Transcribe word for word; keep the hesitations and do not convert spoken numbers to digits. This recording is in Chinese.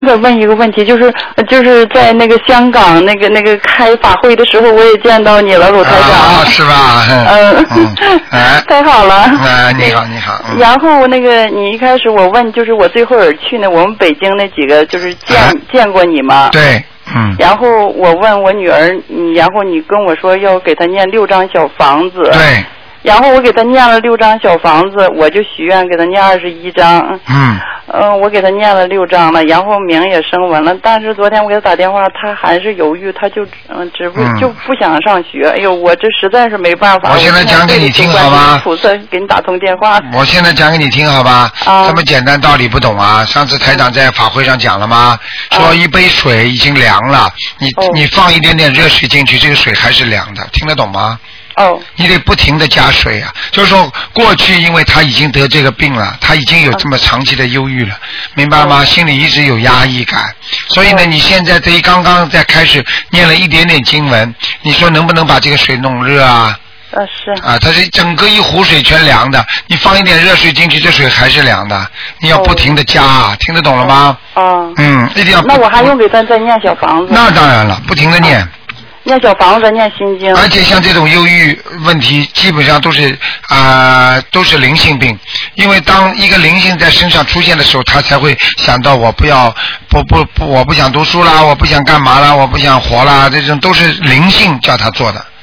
想问一个问题，就是就是在那个香港那个那个开法会的时候，我也见到你了，鲁台长。 啊，是吧？ 嗯， 嗯哎、 太好了。 哎、你好，你好。嗯、 然后那个你一开始我问，就是我最后尔去呢，我们北京那几个就是见、哎、见过你吗？ 对。嗯。 然后我问我女儿，你然后你跟我说要给她念六张小房子。 对。 然后我给他念了六张小房子，我就许愿给他念二十一张。 嗯。 嗯、呃，我给他念了六张了，然后名也升文了。但是昨天我给他打电话，他还是犹豫，他就嗯只不、嗯、就不想上学。哎呦，我这实在是没办法。 我现在讲给你听好吧？ 菩萨给你打通电话。 我现在讲给你听好吧？啊。这么简单道理不懂啊？上次台长在法会上讲了吗？啊、说一杯水已经凉了，你、哦、你放一点点热水进去，这个水还是凉的，听得懂吗？ 哦， 你得不停的加水啊！就是说，过去因为他已经得这个病了，他已经有这么长期的忧郁了，明白吗？心里一直有压抑感，所以呢，你现在对于刚刚在开始念了一点点经文，你说能不能把这个水弄热啊？ 啊是。 啊，它是整个一壶水全凉的，你放一点热水进去，这水还是凉的，你要不停的加，啊，听得懂了吗？ 哦。 嗯，一定要。 那我还用给他再念小房子？ 那当然了，不停的念。啊念小房子，念心经。 而且像这种忧郁问题，基本上都是啊、呃，都是灵性病。因为当一个灵性在身上出现的时候，他才会想到我不要不不不，我不想读书啦，我不想干嘛啦，我不想活啦，这种都是灵性叫他做的。